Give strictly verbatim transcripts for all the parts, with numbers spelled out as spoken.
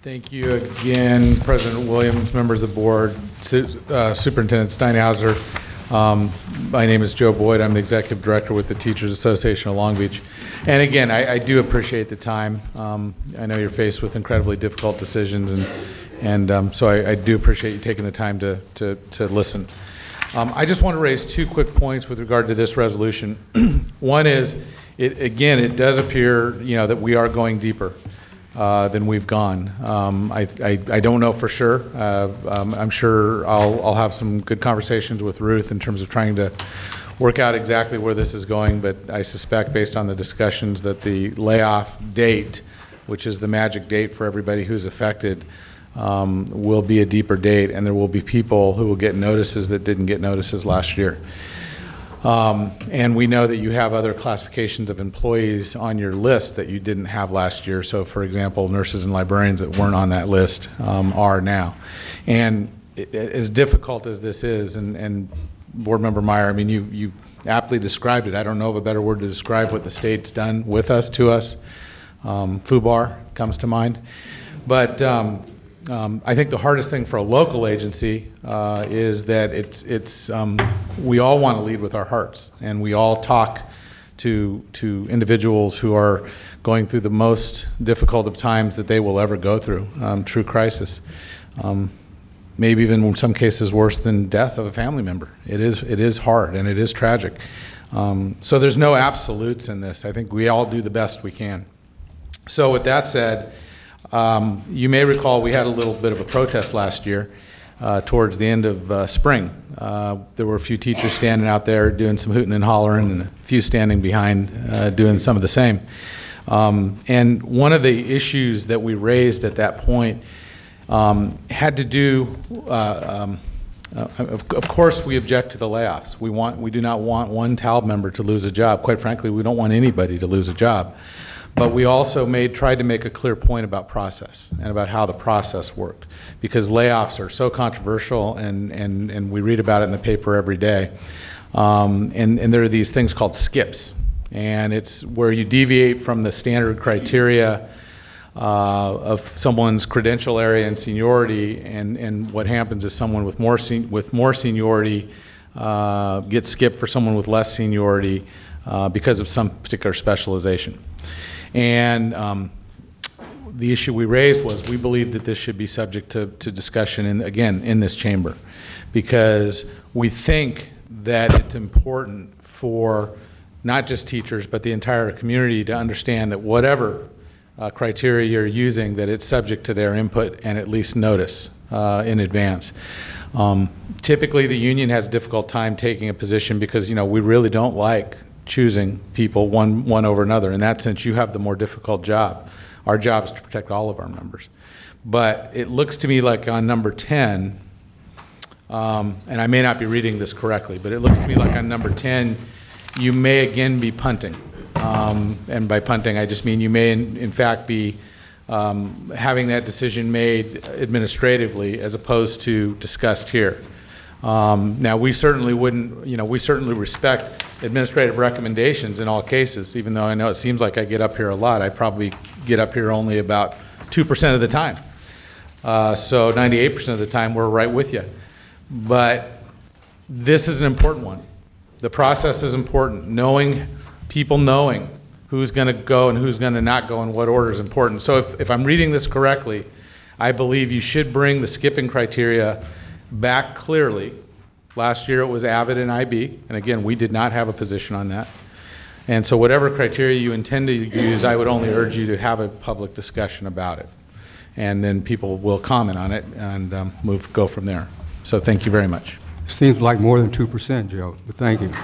Thank you again, President Williams, members of the board, uh, Superintendent Steinhauser. Um, my name is Joe Boyd. I'm the Executive Director with the Teachers Association of Long Beach. And again, I, I do appreciate the time. Um, I know you're faced with incredibly difficult decisions, and, and um, so I, I do appreciate you taking the time to, to, to listen. Um, I just want to raise two quick points with regard to this resolution. One is, it, again, it does appear, you know, that we are going deeper Uh, than we've gone. Um, I, I, I don't know for sure. Uh, um, I'm sure I'll, I'll have some good conversations with Ruth in terms of trying to work out exactly where this is going, but I suspect based on the discussions that the layoff date, which is the magic date for everybody who's affected, um, will be a deeper date, and there will be people who will get notices that didn't get notices last year. Um, and we know that you have other classifications of employees on your list that you didn't have last year. So, for example, nurses and librarians that weren't on that list um, are now. And it, as difficult as this is, and, and Board Member Meyer, I mean, you, you aptly described it. I don't know of a better word to describe what the state's done with us, to us. Um, FUBAR comes to mind. But um, Um, I think the hardest thing for a local agency uh, is that it's, it's um, we all want to lead with our hearts, and we all talk to, to individuals who are going through the most difficult of times that they will ever go through, um, true crisis. Um, maybe even in some cases worse than death of a family member. It is, it is hard, and it is tragic. Um, so there's no absolutes in this. I think we all do the best we can. So with that said, Um, you may recall we had a little bit of a protest last year uh, towards the end of uh, spring. Uh, there were a few teachers standing out there doing some hooting and hollering, and a few standing behind uh, doing some of the same. Um, and one of the issues that we raised at that point um, had to do, uh, um, uh, of, of course we object to the layoffs. We want, we do not want one T A L B member to lose a job. Quite frankly, we don't want anybody to lose a job. But we also made, tried to make a clear point about process and about how the process worked, because layoffs are so controversial, and, and, and we read about it in the paper every day. Um, and, and there are these things called skips, and it's where you deviate from the standard criteria uh, of someone's credential area and seniority, and, and what happens is someone with more, sen with more seniority uh, gets skipped for someone with less seniority uh, because of some particular specialization. And um, the issue we raised was we believe that this should be subject to, to discussion, in, again, in this chamber, because we think that it's important for not just teachers, but the entire community to understand that whatever uh, criteria you're using, that it's subject to their input and at least notice uh, in advance. Um, typically, the union has a difficult time taking a position because, you know, we really don't like choosing people one one over another. In that sense, you have the more difficult job. Our job is to protect all of our members. But it looks to me like on number ten, um, and I may not be reading this correctly, but it looks to me like on number ten, you may again be punting. Um, and by punting, I just mean you may in, in fact be um, having that decision made administratively as opposed to discussed here. Um, now, we certainly wouldn't, you know, we certainly respect administrative recommendations in all cases, even though I know it seems like I get up here a lot. I probably get up here only about two percent of the time. Uh, so ninety-eight percent of the time, we're right with you. But this is an important one. The process is important. Knowing, people knowing who's going to go and who's going to not go and what order is important. So if, if I'm reading this correctly, I believe you should bring the skipping criteria back clearly. Last year it was AVID and I B, and again, we did not have a position on that. And so whatever criteria you intend to use, I would only urge you to have a public discussion about it. And then people will comment on it and um, move, go from there. So thank you very much. Seems like more than two percent, Joe, but thank you.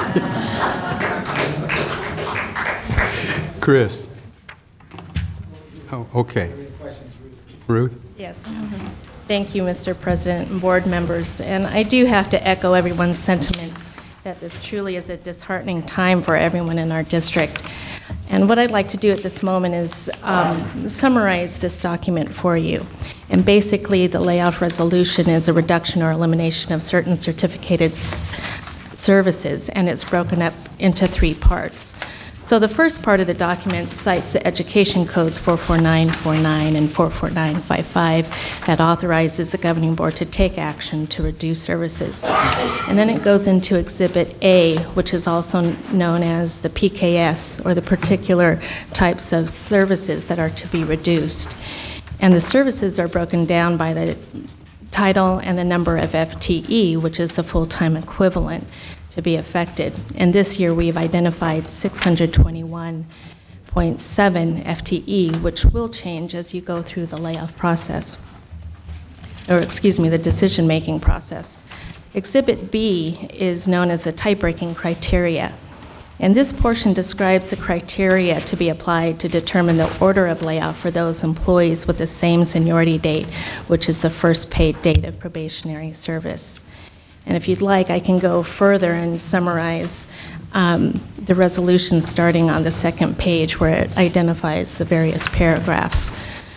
Chris. Oh, okay. Ruth? Yes. Thank you, Mister President and board members. And I do have to echo everyone's sentiments that this truly is a disheartening time for everyone in our district. And what I'd like to do at this moment is um, summarize this document for you. And basically, the layoff resolution is a reduction or elimination of certain certificated s services, and it's broken up into three parts. So the first part of the document cites the education codes four four nine forty-nine and four four nine fifty-five that authorizes the governing board to take action to reduce services. And then it goes into Exhibit A, which is also known as the P K S, or the particular types of services that are to be reduced. And the services are broken down by the title and the number of F T E, which is the full-time equivalent to be affected. And this year we've identified six hundred twenty-one point seven F T E, which will change as you go through the layoff process, or excuse me, the decision-making process. Exhibit B is known as the tie-breaking criteria. And this portion describes the criteria to be applied to determine the order of layoff for those employees with the same seniority date, which is the first paid date of probationary service. And if you'd like, I can go further and summarize um, the resolution starting on the second page where it identifies the various paragraphs.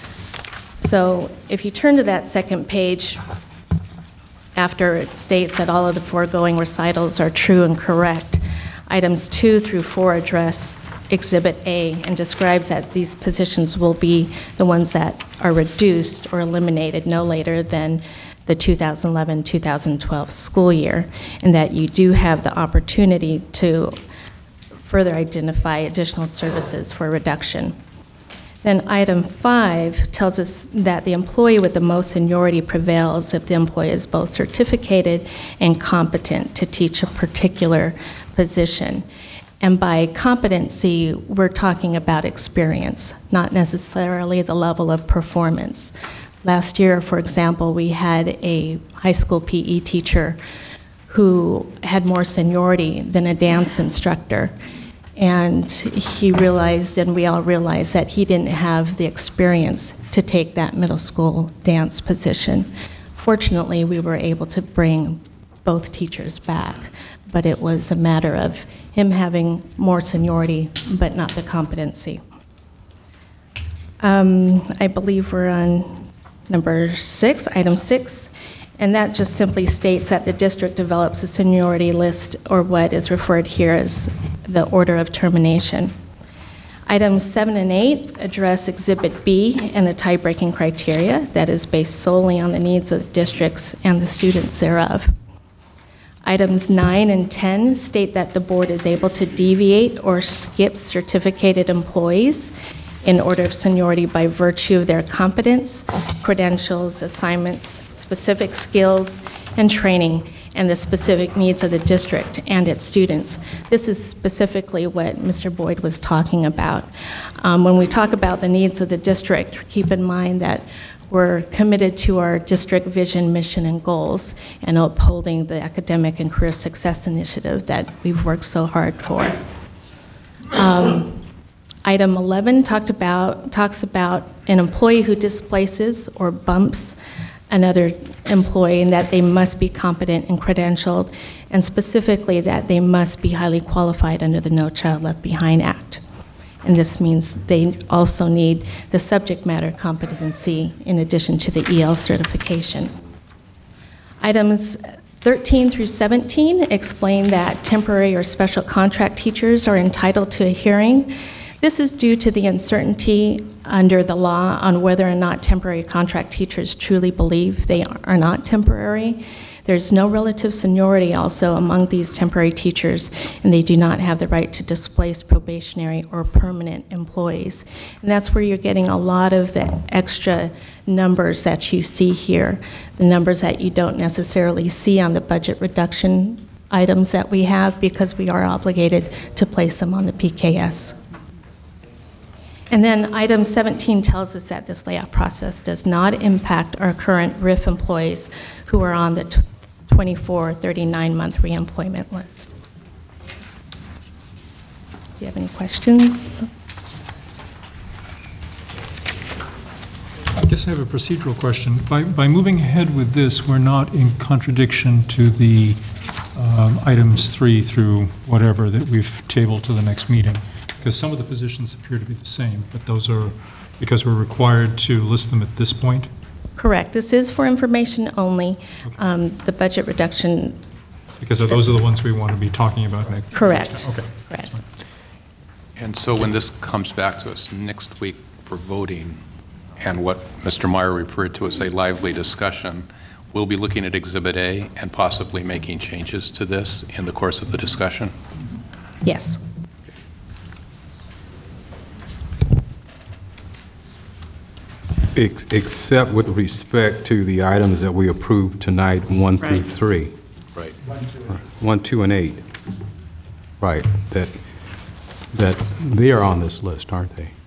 So if you turn to that second page, after it states that all of the foregoing recitals are true and correct, items two through four address Exhibit A and describes that these positions will be the ones that are reduced or eliminated no later than the two thousand eleven two thousand twelve school year, and that you do have the opportunity to further identify additional services for reduction. Then item five tells us that the employee with the most seniority prevails if the employee is both certificated and competent to teach a particular position. And by competency, we're talking about experience, not necessarily the level of performance. Last year, for example, we had a high school P E teacher who had more seniority than a dance instructor. And he realized, and we all realized, that he didn't have the experience to take that middle school dance position. Fortunately, we were able to bring both teachers back, but it was a matter of him having more seniority, but not the competency. Um, I believe we're on number six, item six, and that just simply states that the district develops a seniority list, or what is referred here as the order of termination. Items seven and eight address Exhibit B and the tie-breaking criteria that is based solely on the needs of the districts and the students thereof. Items nine and ten state that the board is able to deviate or skip certificated employees in order of seniority by virtue of their competence, credentials, assignments, specific skills, and training, and the specific needs of the district and its students. This is specifically what Mister Boyd was talking about. Um, when we talk about the needs of the district, keep in mind that we're committed to our district vision, mission, and goals, and upholding the academic and career success initiative that we've worked so hard for. Um, Item eleven talked about, talks about an employee who displaces or bumps another employee, and that they must be competent and credentialed, and specifically that they must be highly qualified under the No Child Left Behind Act. And this means they also need the subject matter competency in addition to the E L certification. Items thirteen through seventeen explain that temporary or special contract teachers are entitled to a hearing. This is due to the uncertainty under the law on whether or not temporary contract teachers truly believe they are not temporary. There's no relative seniority also among these temporary teachers, and they do not have the right to displace probationary or permanent employees. And that's where you're getting a lot of the extra numbers that you see here, the numbers that you don't necessarily see on the budget reduction items that we have, because we are obligated to place them on the P K S. And then item seventeen tells us that this layoff process does not impact our current R I F employees who are on the twenty-four thirty-nine month reemployment list. Do you have any questions? I guess I have a procedural question. By, by moving ahead with this, we're not in contradiction to the um, items three through whatever that we've tabled to the next meeting. Because some of the positions appear to be the same, but those are because we're required to list them at this point? Correct. This is for information only. Okay. Um, the budget reduction. Because those are the ones we want to be talking about next. Correct. Okay. Correct. And so when this comes back to us next week for voting, and what Mister Meyer referred to as a lively discussion, we'll be looking at Exhibit A and possibly making changes to this in the course of the discussion? Yes. Ex- Except with respect to the items that we approved tonight, one through Right. three. Right. One, two, and eight. Right, that, that they are on this list, aren't they?